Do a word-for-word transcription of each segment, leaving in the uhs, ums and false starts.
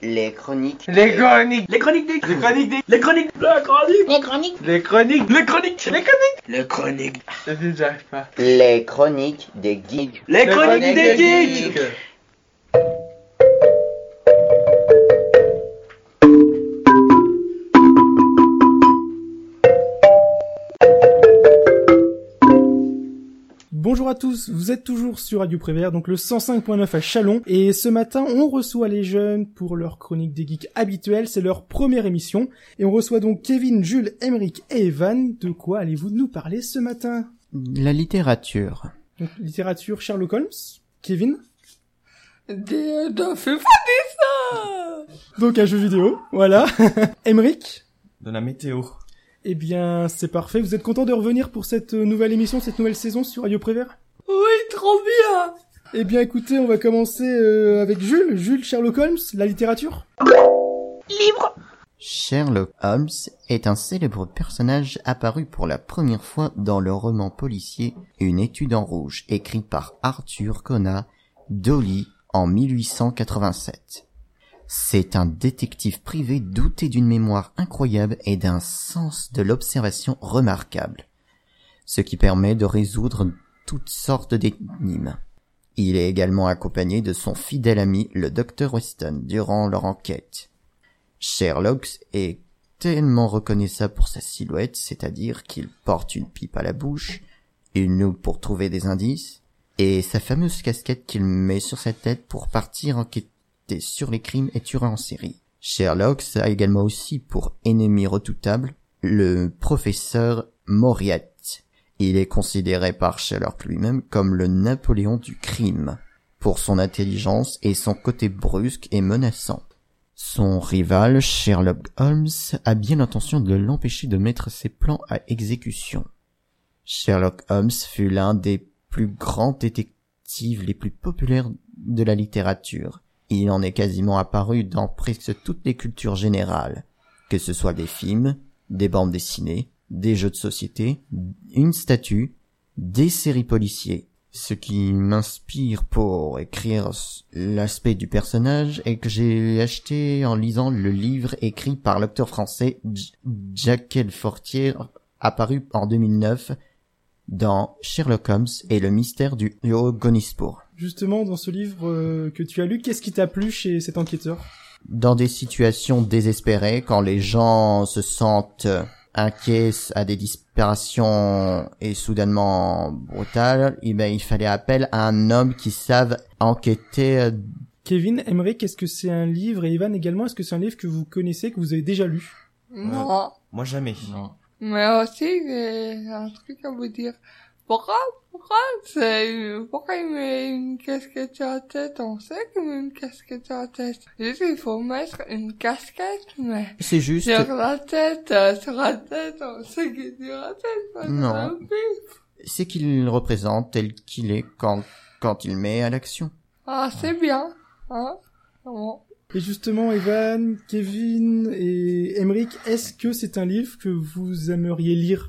Les chroniques. Les chroniques. Les chroniques des... Les chroniques des... Les chroniques. Les chroniques. Les chroniques. Les chroniques. Les chroniques. Les chroniques. Les chroniques. Ça fait, j'arrive pas. Les chroniques des geeks. Les chroniques des geeks. geeks. Bonjour à tous, vous êtes toujours sur Radio Prévert, donc le cent cinq point neuf à Châlons, et ce matin on reçoit les jeunes pour leur chronique des geeks habituelle, c'est leur première émission, et on reçoit donc Kevin, Jules, Émeric et Evan. De quoi allez-vous nous parler ce matin? La littérature. Donc littérature, Sherlock Holmes, Kevin. Des de feu ça. Donc un jeu vidéo, voilà. Émeric. De la météo. Eh bien, c'est parfait. Vous êtes content de revenir pour cette nouvelle émission, cette nouvelle saison sur Radio Prévert? Oui, trop bien. Eh bien, écoutez, on va commencer euh, avec Jules. Jules, Sherlock Holmes, la littérature. Libre. Sherlock Holmes est un célèbre personnage apparu pour la première fois dans le roman policier Une étude en rouge, écrit par Arthur Conan Doyle en mille huit cent quatre-vingt-sept. C'est un détective privé doté d'une mémoire incroyable et d'un sens de l'observation remarquable, ce qui permet de résoudre toutes sortes d'énigmes. Il est également accompagné de son fidèle ami, le docteur Weston, durant leur enquête. Sherlock est tellement reconnaissable pour sa silhouette, c'est-à-dire qu'il porte une pipe à la bouche, une loupe pour trouver des indices, et sa fameuse casquette qu'il met sur sa tête pour partir enquêter sur les crimes et tueurs en série. Sherlock a également aussi pour ennemi redoutable le professeur Moriarty. Il est considéré par Sherlock lui-même comme le Napoléon du crime, pour son intelligence et son côté brusque et menaçant. Son rival, Sherlock Holmes, a bien l'intention de l'empêcher de mettre ses plans à exécution. Sherlock Holmes fut l'un des plus grands détectives les plus populaires de la littérature. Il en est quasiment apparu dans presque toutes les cultures générales, que ce soit des films, des bandes dessinées, des jeux de société, une statue, des séries policiers. Ce qui m'inspire pour écrire l'aspect du personnage est que j'ai acheté en lisant le livre écrit par l'auteur français Jacques Fortier, apparu en deux mille neuf dans Sherlock Holmes et le mystère du Haut-Gonispour. Justement, dans ce livre euh, que tu as lu, qu'est-ce qui t'a plu chez cet enquêteur? Dans des situations désespérées, quand les gens se sentent inquiets à des disparitions et soudainement brutales, eh ben, il fallait appel à un homme qui savent enquêter. Kevin, Émeric, est-ce que c'est un livre, et Evan également, est-ce que c'est un livre que vous connaissez, que vous avez déjà lu? Non. Euh, moi jamais. Non. Mais aussi, j'ai un truc à vous dire. Pourquoi, pourquoi, c'est, pourquoi il met une casquette sur la tête? On sait qu'il met une casquette sur la tête. Juste, il faut mettre une casquette, mais. C'est juste. Sur la tête, euh, sur la tête, on sait qu'il est sur la tête, pas Non. sur la pipe. C'est qu'il représente tel qu'il est quand, quand il met à l'action. Ah, c'est bien, hein? Bon. Et justement, Evan, Kevin et Émeric, est-ce que c'est un livre que vous aimeriez lire?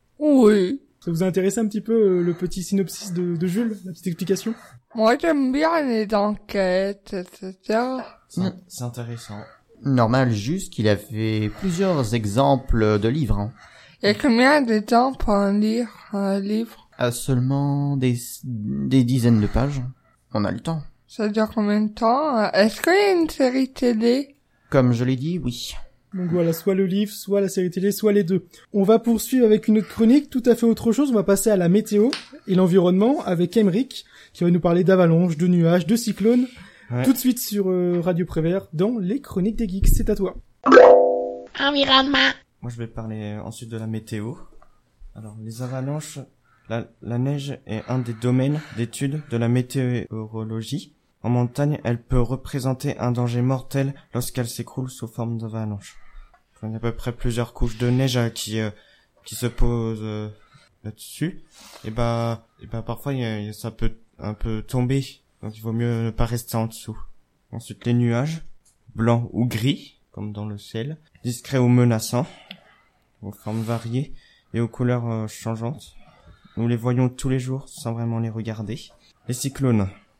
Oui. Ça vous a intéressé un petit peu euh, le petit synopsis de, de Jules, la petite explication? Moi, j'aime bien les enquêtes, et cetera. C'est, c'est intéressant. Normal, juste qu'il avait plusieurs exemples de livres. Hein. Il y a combien de temps pour en lire un livre? À seulement des, des dizaines de pages. On a le temps. Ça dure combien de temps? Est-ce qu'il y a une série télé? Comme je l'ai dit, oui. Donc voilà, soit le livre, soit la série télé, soit les deux. On va poursuivre avec une autre chronique, tout à fait autre chose. On va passer à la météo et l'environnement avec Émeric, qui va nous parler d'avalanches, de nuages, de cyclones. Ouais. Tout de suite sur euh, Radio Prévert, dans les chroniques des geeks. C'est à toi. Environnement. Moi, je vais parler ensuite de la météo. Alors, les avalanches, la, la neige est un des domaines d'étude de la météorologie. En montagne, elle peut représenter un danger mortel lorsqu'elle s'écroule sous forme d'avalanche. Il y a à peu près plusieurs couches de neige euh, qui euh, qui se posent euh, là-dessus. Et bah, et bah parfois y a, ça peut un peu tomber, donc il vaut mieux ne pas rester en dessous. Ensuite, les nuages, blancs ou gris, comme dans le ciel, discrets ou menaçants, aux formes variées et aux couleurs euh, changeantes. Nous les voyons tous les jours sans vraiment les regarder. Les cyclones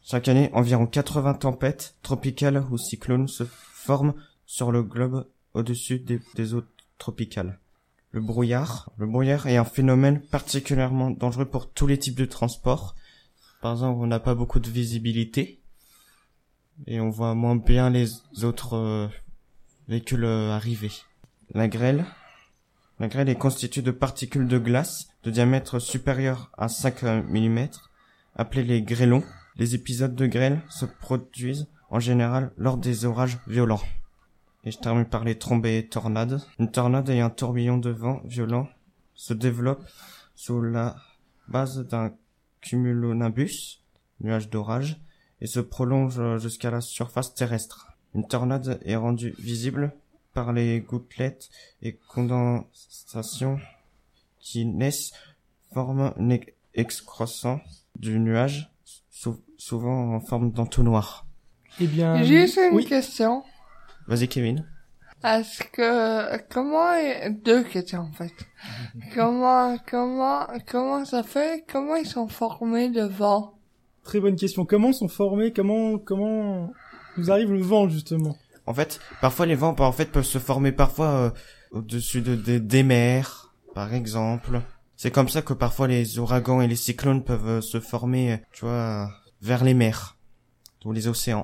Chaque année, environ quatre-vingts tempêtes tropicales ou cyclones se forment sur le globe au-dessus des, des eaux tropicales. Le brouillard. Le brouillard est un phénomène particulièrement dangereux pour tous les types de transport. Par exemple, on n'a pas beaucoup de visibilité et on voit moins bien les autres euh, véhicules euh, arriver. La grêle. La grêle est constituée de particules de glace de diamètre supérieur à cinq millimètres, appelées les grêlons. Les épisodes de grêle se produisent en général lors des orages violents. Et je termine par les trombées et tornades. Une tornade et un tourbillon de vent violent se développent sous la base d'un cumulonimbus, nuage d'orage, et se prolongent jusqu'à la surface terrestre. Une tornade est rendue visible par les gouttelettes et condensations qui naissent, forment un excroissant du nuage, sou- souvent en forme d'entonnoir. Eh bien... Juste une oui. question. Vas-y, Kevin. Est-ce que, comment, est- deux questions, en fait. comment, comment, comment ça fait, comment ils sont formés le vent? Très bonne question. Comment sont formés, comment, comment nous arrive le vent, justement? En fait, parfois les vents, en fait, peuvent se former parfois euh, au-dessus de, de des mers, par exemple. C'est comme ça que parfois les ouragans et les cyclones peuvent euh, se former, euh, tu vois, euh, vers les mers ou les océans.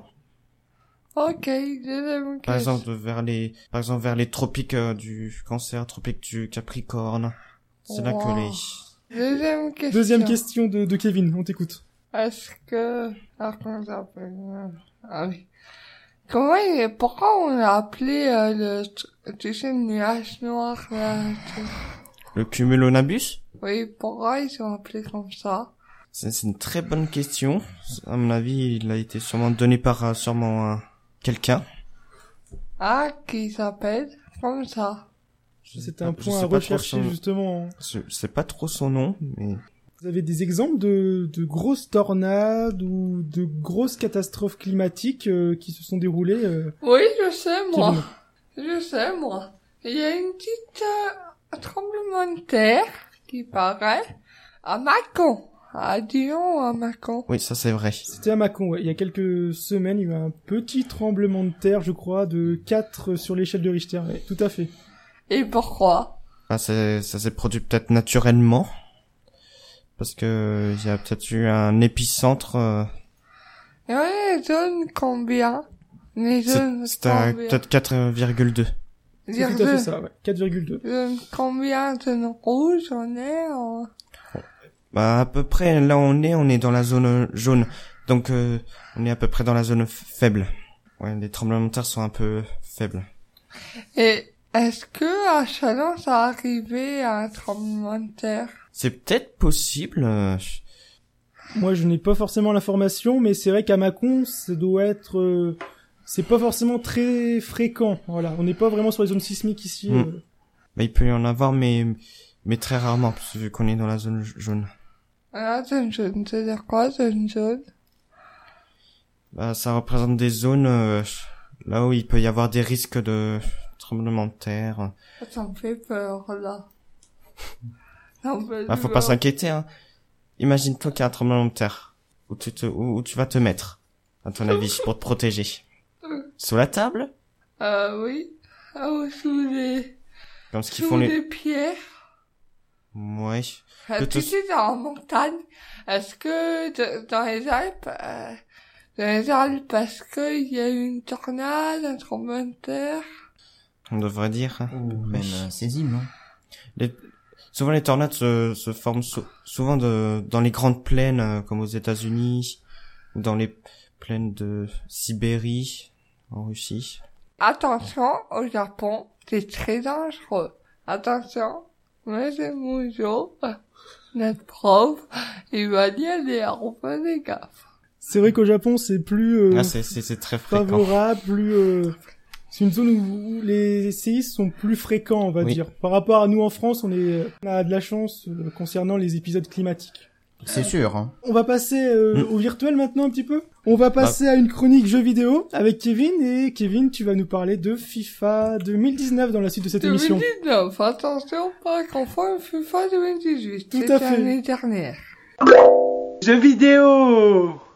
Ok, deuxième Par question. exemple, vers les, par exemple, vers les tropiques euh, du Cancer, tropiques du Capricorne. C'est là que Wow. les... Deuxième question. Deuxième question de, de Kevin, on t'écoute. Est-ce que, alors comment ça s'appelle? Ah oui. Comment il, pourquoi on a appelé euh, le, tr- tu sais, le nuage noir là? tu- Le cumulonimbus? Oui, pourquoi ils sont appelés comme ça? C'est, c'est une très bonne question. À mon avis, il a été sûrement donné par euh, sûrement euh, quelqu'un. Ah, qui s'appelle comme ça. Je sais C'était pas- un je point sais à pas trop rechercher, son- justement. Je je sais pas trop son nom, mais... Vous avez des exemples de, de grosses tornades ou de grosses catastrophes climatiques euh, qui se sont déroulées euh, Oui, je sais, moi. Kevin. Je sais, moi. Il y a une petite, euh, tremblement de terre qui paraît à Mâcon. À Dijon ou à Mâcon. Oui, ça c'est vrai. C'était à Mâcon, ouais. Il y a quelques semaines, il y a eu un petit tremblement de terre, je crois, de quatre sur l'échelle de Richter. Ouais, tout à fait. Et pourquoi? Ah, c'est, ça s'est produit peut-être naturellement. Parce que il y a peut-être eu un épicentre. Euh, Et on est zone combien? Les c'est- zones c'était à combien? peut-être quatre virgule deux. C'est Dire tout à fait zone- ça, ouais. quatre virgule deux. zone combien? Zone rouge, on est en... Bah, à peu près, là où on est, on est dans la zone jaune. Donc, euh, on est à peu près dans la zone f- faible. Ouais, les tremblements de terre sont un peu faibles. Et est-ce que à Chalon, ça arrivait à un tremblement de terre? C'est peut-être possible. euh, je- Moi, je n'ai pas forcément l'information, mais c'est vrai qu'à Mâcon, ça doit être... euh, c'est pas forcément très fréquent. Voilà, on n'est pas vraiment sur les zones sismiques ici. Mm. euh. Bah, il peut y en avoir, mais mais très rarement, parce que vu qu'on est dans la zone jaune. Ah, zone jaune, c'est-à-dire quoi, zone jaune? Bah, ça représente des zones euh, là où il peut y avoir des risques de tremblement de terre. Ça me fait peur, là. Ça me fait Bah, faut peur. pas s'inquiéter, hein. Imagine-toi qu'il y a un tremblement de terre. Où tu te, où, où tu vas te mettre, à ton avis, pour te protéger. Sous la table? Euh, oui. Ah, ou sous les, Comme ce qu'ils sous font les... les pierres. Ouais. Euh, Que te- tu sais, dans la montagne, est-ce que de- dans les Alpes, euh, dans les Alpes, est-ce qu'il y a eu une tornade, un tremblement de terre? On devrait dire. hein. Ou même euh, saisine, non? Les... Souvent les tornades se, se forment sou- souvent de, dans les grandes plaines, euh, comme aux États-Unis, ou dans les plaines de Sibérie, en Russie. Attention, au Japon, c'est très dangereux. Attention, monsieur Moujo, notre prof, il va y aller, on fait des gaffes. C'est vrai qu'au Japon, c'est plus euh, Ah, c'est, c'est, c'est très fréquent. favorable, plus... euh, c'est une zone où, où les séismes sont plus fréquents, on va Oui. dire. Par rapport à nous en France, on, est, on a de la chance euh, concernant les épisodes climatiques. C'est sûr, hein. On va passer euh, Mm. au virtuel maintenant un petit peu. On va passer à une chronique jeux vidéo avec Kevin. Et Kevin, tu vas nous parler de FIFA deux mille dix-neuf dans la suite de cette émission. deux mille dix-neuf, attention, pas confondre FIFA deux mille dix-huit, Tout c'était à fait. l'année dernière. Jeux vidéo.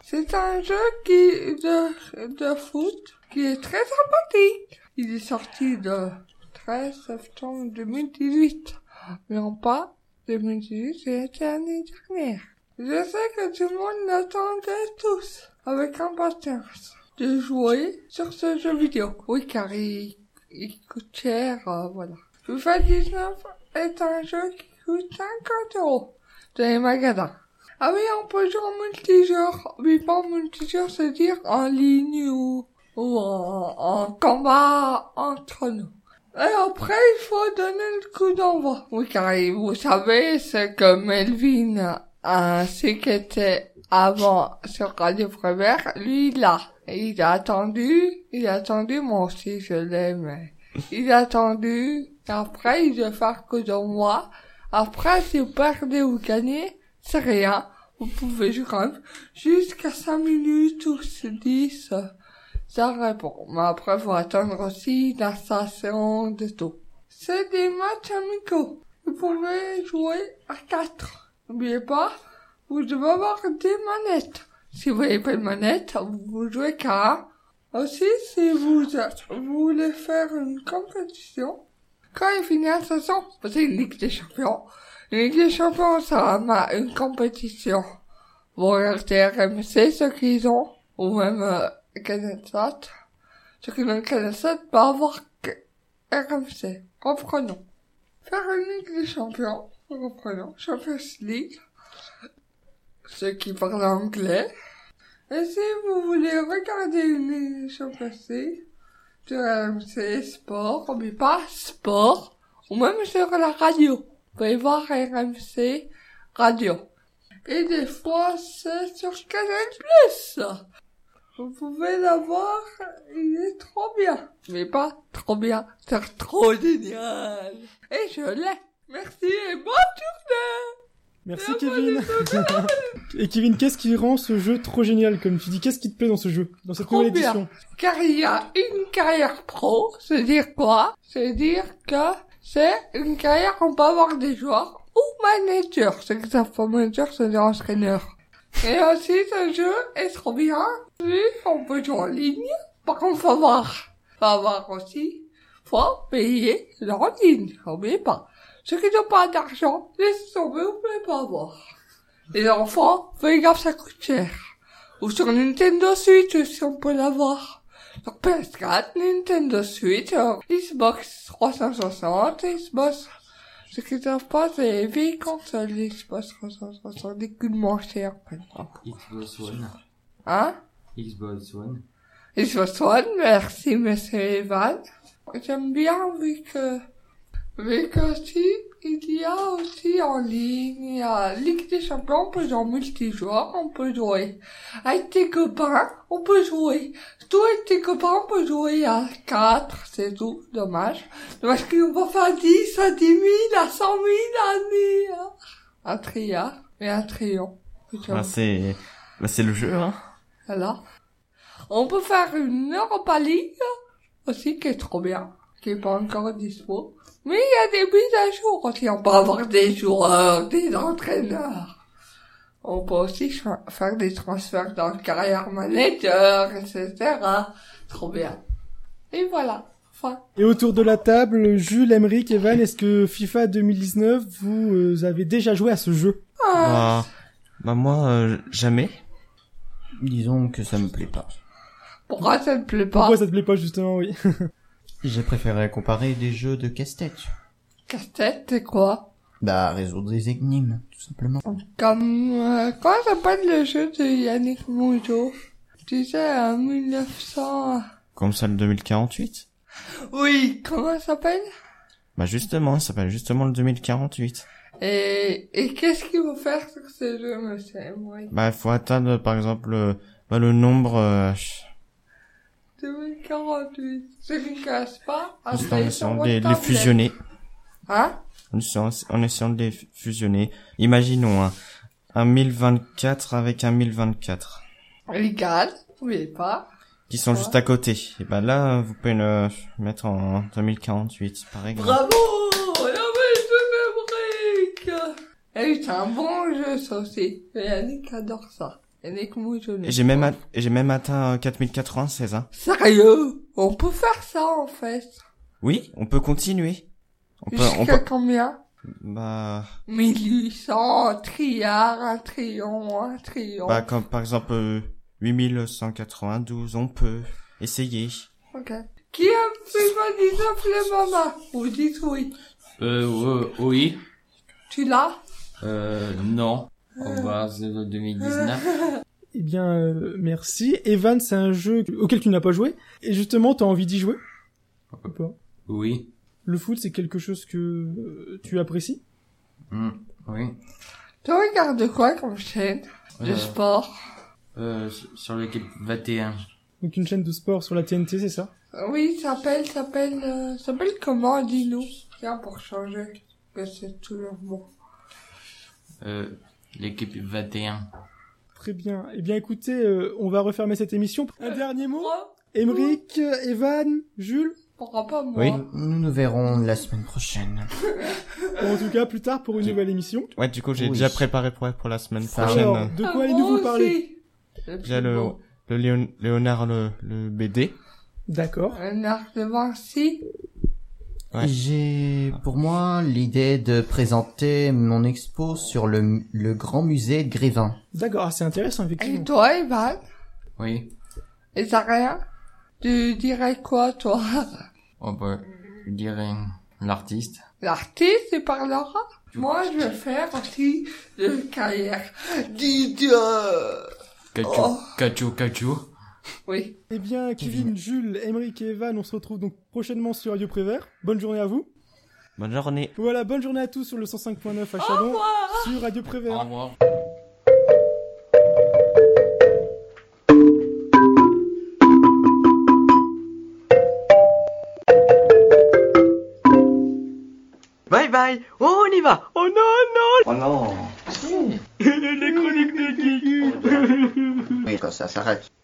C'est un jeu qui de, de foot qui est très sympathique. Il est sorti le treize septembre deux mille dix-huit. Non pas deux mille dix-huit, c'est l'année dernière. Je sais que tout le monde l'attendait tous avec impatience de jouer sur ce jeu vidéo. Oui, car il, il coûte cher, euh, voilà. FIFA dix-neuf est un jeu qui coûte cinquante euros dans les magasins. Ah oui, on peut jouer en multijoueur. Mais pas en multijoueur, c'est-à-dire en ligne ou, ou en, en combat entre nous. Et après, il faut donner le coup d'envoi. Oui, car vous savez, c'est que Melvin, euh, ce qui était avant sur Radio Prévert, lui, il a. Il a attendu, il a attendu, moi aussi je l'ai, mais il a attendu. Et après, il doit faire coup d'envoi. Après, si vous perdez ou gagnez, c'est rien. Vous pouvez jouer quand même jusqu'à cinq minutes ou dix. Ça répond. Mais après, faut attendre aussi la station de tout. C'est des matchs amicaux. Vous pouvez jouer à quatre. N'oubliez pas, vous devez avoir des manettes. Si vous n'avez pas de manette, vous jouez qu'à un. Aussi, si vous, vous voulez faire une compétition, quand il finit la saison, c'est une Ligue des Champions. Une Ligue des Champions, ça a une compétition. Vous regardez R M C, ceux qu'ils ont, ou même euh, CanalSat. Ceux qui ont CanalSat peuvent avoir R M C. Reprenons. Faire une Ligue des Champions, reprenons. Champions League. Ceux qui parlent anglais. Et si vous voulez regarder une Champions League sur R M C Sport, mais pas Sport, ou même sur la radio, vous pouvez voir R M C Radio. Et des fois, c'est sur Canal Plus. Vous pouvez l'avoir, il est trop bien. Mais pas trop bien, c'est trop génial. Et je l'ai. Merci et bonne journée. Merci Kevin. Et Kevin, qu'est-ce qui rend ce jeu trop génial, comme tu dis? Qu'est-ce qui te plaît dans ce jeu, dans cette Trop nouvelle bien. édition? Car il y a une carrière pro, c'est-à-dire quoi? C'est-à-dire que c'est une carrière qu'on peut avoir des joueurs ou managers. C'est que ça fait manager, c'est des entraîneurs. Et aussi, ce jeu est trop bien. Oui, on peut jouer en ligne. Par contre, faut avoir, faut avoir aussi, faut payer en ligne. N'oubliez pas. Ceux qui n'ont pas d'argent, laissez tomber, vous pouvez pas avoir. Les enfants, faites gaffe, ça coûte cher. Ou sur Nintendo Switch aussi, on peut l'avoir. Sur P S quatre, Nintendo Switch, sur Xbox trois cent soixante, Xbox. Ceux qui ne savent pas, c'est les vieilles consoles, Xbox trois cent soixante, des coups de moins chers, par exemple. Xbox One. Hein? Xbox One. Xbox One, merci, monsieur Evan. J'aime bien, vu que, vu que si, il y a aussi en ligne, il y a Ligue des Champions, on peut jouer en multijoueur, on peut jouer avec tes copains, on peut jouer, toi avec tes copains, on peut jouer à quatre, c'est tout, dommage. Dommage qu'on va faire dix, à dix mille, à cent mille, à mille, un triard et un trio. Bah, c'est, bah, c'est le jeu, hein. Voilà. On peut faire une Europa League, aussi, qui est trop bien, qui est pas encore dispo. Mais il y a des mises à jour aussi. On peut avoir des joueurs, des entraîneurs. On peut aussi faire des transferts dans le carrière manager, et cetera. Trop bien. Et voilà. Enfin. Et autour de la table, Jules, Emeric, Evan, est-ce que FIFA deux mille dix-neuf, vous euh, avez déjà joué à ce jeu? Ah. Bah, bah moi, euh, jamais. Disons que ça me plaît pas. Pourquoi ça ne plaît pas? Pourquoi ça te plaît pas, justement, oui? J'ai préféré comparer des jeux de casse-tête. Casse-tête, c'est quoi? Bah, résoudre des énigmes, tout simplement. Comme, euh, comment s'appelle le jeu de Yannick Moujo? Tu sais, en mille neuf cents... Comme ça, le deux mille quarante-huit. Oui, comment ça s'appelle? Bah, justement, ça s'appelle justement le deux mille quarante-huit. Et, et qu'est-ce qu'il faut faire sur ce jeu, monsieur Emory? Bah, il faut atteindre, par exemple, euh, bah, le nombre, euh, deux mille quarante-huit. Ce qui ne casse pas, en après, essayant sur de les, votre les tablette. fusionner. Hein? En essayant, en essayant de les fusionner. Imaginons, hein, un mille vingt-quatre avec un mille vingt-quatre. Légal, n'oubliez pas. Qui sont Ouais. juste à côté. Et bah là, vous pouvez le mettre en deux mille quarante-huit, par exemple. Bravo! La maison Emmerich! Et c'est un bon jeu, ça aussi. Et Yannick adore ça. Yannick Moutonnet. Et j'ai même, a- et j'ai même atteint quatre mille quatre-vingt-seize, hein. Sérieux? On peut faire ça, en fait. Oui, on peut continuer. On peut, on Jusqu'à peut, combien? bah, mille huit cents, un triard, un triomphe, un triomphe. bah, comme par exemple, euh, huit mille cent quatre-vingt-douze, on peut essayer. Ok. Qui a fait ma dix-neuf les mamas? Vous dites oui. Euh, euh, oui. Tu l'as? Euh, non. On va c'est le deux mille dix-neuf. Eh bien, euh, merci. Evan, c'est un jeu auquel tu n'as pas joué. Et justement, t'as envie d'y jouer? Ou pas? Oui. Le foot, c'est quelque chose que euh, tu apprécies? Mm, oui. Tu regardes quoi comme chaîne? De Euh, sport? Euh, sur l'équipe vingt et un. Donc une chaîne de sport sur la T N T, c'est ça? Oui, s'appelle, s'appelle, euh, s'appelle comment, dis-nous? Tiens, pour changer. Que c'est toujours bon. Euh, l'équipe vingt et un. Très bien. Eh bien, écoutez, euh, on va refermer cette émission. Un dernier mot? Moi? Émeric, Evan, Jules? Pourquoi pas moi? Oui. Nous nous verrons la semaine prochaine. Ou en tout cas, plus tard pour une Tu- nouvelle émission. Ouais, du coup, j'ai Oui. déjà préparé pour, pour la semaine Ça prochaine. Alors, euh, de Ah, quoi allez-nous moi vous parler? aussi. Le Déjà plus le, beau. le Léon- Léonard, le, le B D. D'accord. Un arc de Vinci. Ouais. J'ai pour moi l'idée de présenter mon expo sur le, le grand musée de Grévin. D'accord, ah, c'est intéressant, Et effectivement. toi, Evan? Oui. Et t'as rien? Tu dirais quoi, toi? On peut, je dirais, l'artiste. L'artiste, il parlera? Moi, je vais faire aussi de carrière. Didier! Cachou, Oh. cachou, cachou. Oui. Eh bien, Kevin, Jules, Émeric et Evan, on se retrouve donc prochainement sur Radio Prévert. Bonne journée à vous. Bonne journée. Voilà, bonne journée à tous sur le cent cinq point neuf à Chalon, sur Radio Au Prévert. revoir. Bye bye. Oh, on y va. Oh non, non. Oh non. Les chroniques de geek. Oui, quand ça s'arrête.